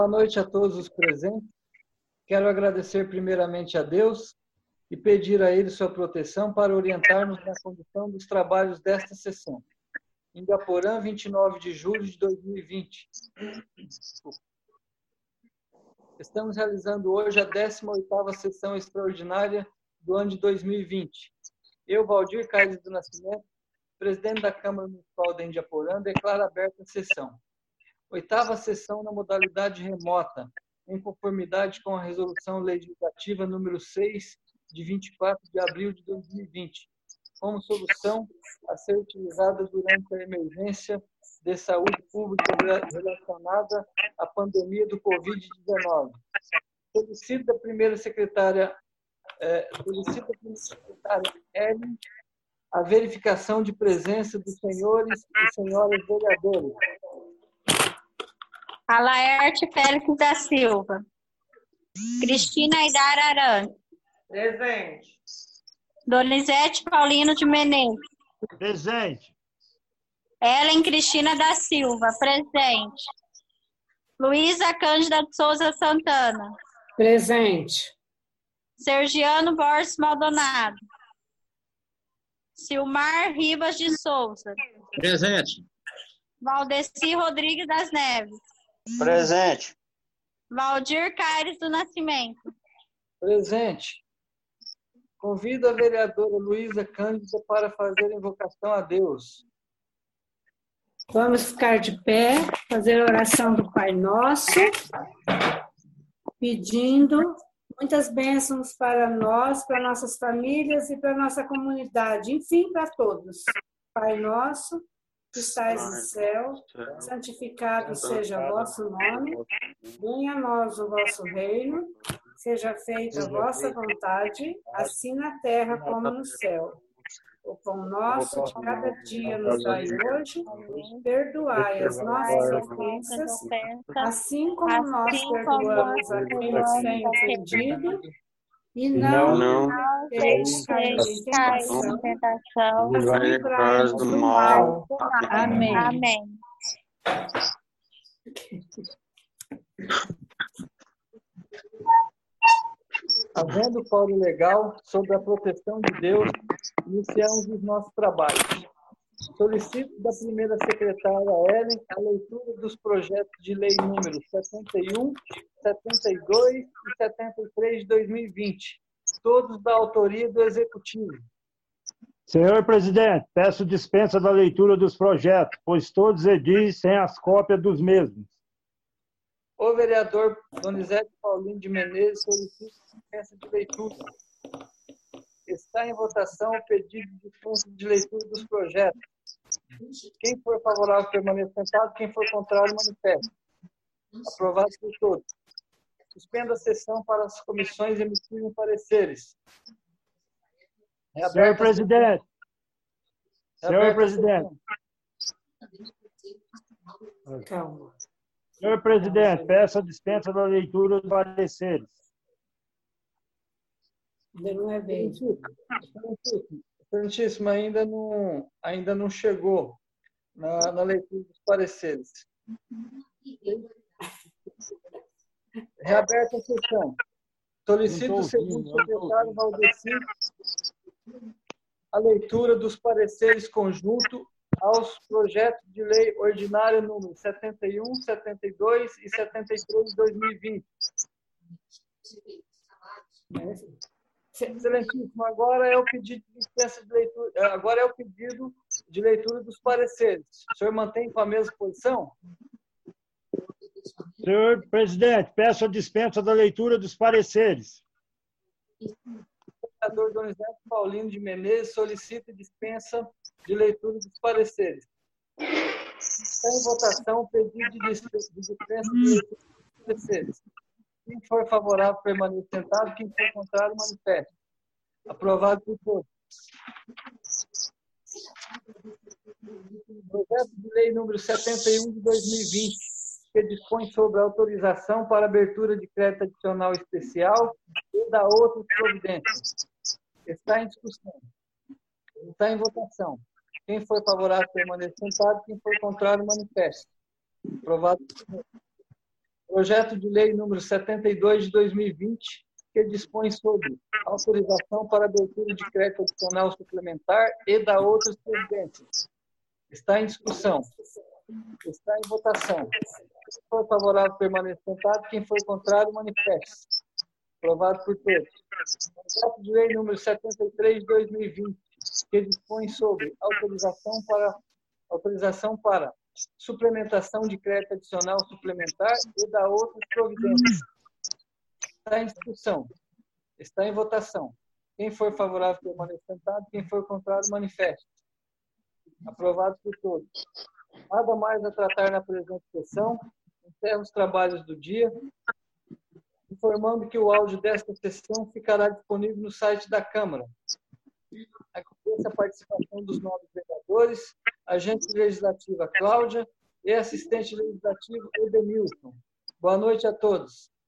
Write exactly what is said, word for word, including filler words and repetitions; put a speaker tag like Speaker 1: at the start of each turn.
Speaker 1: Boa noite a todos os presentes. Quero agradecer primeiramente a Deus e pedir a Ele sua proteção para orientar-nos na condução dos trabalhos desta sessão. Ingaporã, vinte e nove de julho de dois mil e vinte. Estamos realizando hoje a décima oitava sessão extraordinária do ano de dois mil e vinte. Eu, Valdir Caires do Nascimento, presidente da Câmara Municipal de Indiaporã, declaro aberta a sessão. Oitava sessão na modalidade remota, em conformidade com a Resolução Legislativa número seis, de vinte e quatro de abril de dois mil e vinte, como solução a ser utilizada durante a emergência de saúde pública relacionada à pandemia do covid dezenove. Solicito da primeira secretária, eh, solicito da primeira secretária Ellen a verificação de presença dos senhores e senhoras vereadores.
Speaker 2: Alaerte Félix da Silva. Cristina Aidar Arantes.
Speaker 3: Presente.
Speaker 2: Donizete Paulino de Menezes.
Speaker 4: Presente.
Speaker 2: Ellen Cristina da Silva. Presente. Luísa Cândida de Souza Santana.
Speaker 5: Presente.
Speaker 2: Sergiano Borges Maldonado. Silmar Ribas de Souza.
Speaker 4: Presente.
Speaker 2: Valdeci Rodrigues das Neves.
Speaker 4: Presente.
Speaker 2: Valdir Caires do Nascimento.
Speaker 1: Presente. Convido a vereadora Luísa Cândida para fazer invocação a Deus.
Speaker 5: Vamos ficar de pé, fazer a oração do Pai Nosso, pedindo muitas bênçãos para nós, para nossas famílias e para nossa comunidade, enfim, para todos. Pai Nosso, que estais no céu, santificado seja o vosso nome, venha a nós o vosso reino, seja feita a vossa vontade, assim na terra como no céu. O pão nosso de cada dia nos dai hoje, perdoai as nossas ofensas, assim como nós perdoamos a quem nos tem ofendido, e não
Speaker 4: Não
Speaker 5: deixeis cair em tentação, mas livrai-nos do
Speaker 4: do
Speaker 5: mal.
Speaker 4: mal.
Speaker 5: Amém.
Speaker 2: Amém.
Speaker 1: Havendo fórum legal sobre a proteção de Deus, iniciamos os nossos trabalhos. Solicito da primeira secretária Ellen a leitura dos projetos de lei números setenta e um, setenta e dois e setenta e três de dois mil e vinte, todos da autoria do Executivo.
Speaker 4: Senhor presidente, peço dispensa da leitura dos projetos, pois todos edis têm as cópias dos mesmos.
Speaker 1: O vereador Donizete Paulino de Menezes solicita dispensa de leitura. Está em votação o pedido de dispensa de leitura dos projetos. Quem for favorável permaneça sentado, quem for contrário manifeste. Aprovado por todos. Suspenda a sessão para as comissões emitirem pareceres.
Speaker 4: Senhor presidente. Senhor presidente.
Speaker 5: Calma.
Speaker 4: Senhor presidente, peço a dispensa da leitura dos pareceres.
Speaker 5: Ainda não é vez.
Speaker 1: Excelentíssimo, ainda não, ainda não chegou na, na leitura dos pareceres. Reaberta a sessão. Solicito o segundo secretário Valdeci a leitura dos pareceres conjunto aos projetos de lei ordinária número setenta e um, setenta e dois e setenta e três de dois mil e vinte. Excelentíssimo, agora é o pedido de dispensa de leitura, agora é o pedido de leitura dos pareceres. O senhor mantém com a mesma posição?
Speaker 4: Senhor presidente, peço a dispensa da leitura dos pareceres.
Speaker 1: O vereador Donizete Paulino de Menezes solicita dispensa de leitura dos pareceres. Está em votação o pedido de dispensa de leitura dos pareceres. Quem for favorável, permaneça sentado. Quem for contrário, manifeste. Aprovado por todos. Projeto de lei número setenta e um de dois mil e vinte, que dispõe sobre a autorização para abertura de crédito adicional especial e da outras providências. Está em discussão. Está em votação. Quem for favorável, permaneça sentado. Quem for contrário, manifeste. Aprovado por todos. Projeto de lei número setenta e dois de dois mil e vinte, que dispõe sobre autorização para abertura de crédito adicional suplementar e da outras providências. Está em discussão. Está em votação. Quem for favorável, permaneça sentado. Quem for contrário, manifeste. Aprovado por todos. Projeto de lei número setenta e três de dois mil e vinte, que dispõe sobre autorização para, autorização para suplementação de crédito adicional suplementar e da outras providências. Está em discussão. Está em votação. Quem for favorável, permaneça sentado. Quem for contrário, manifeste. Aprovado por todos. Nada mais a tratar na presente sessão. Encerro os trabalhos do dia, informando que o áudio desta sessão ficará disponível no site da Câmara. Agradeço a participação dos nobres vereadores, agente legislativa Cláudia e assistente legislativo Edenilson. Boa noite a todos.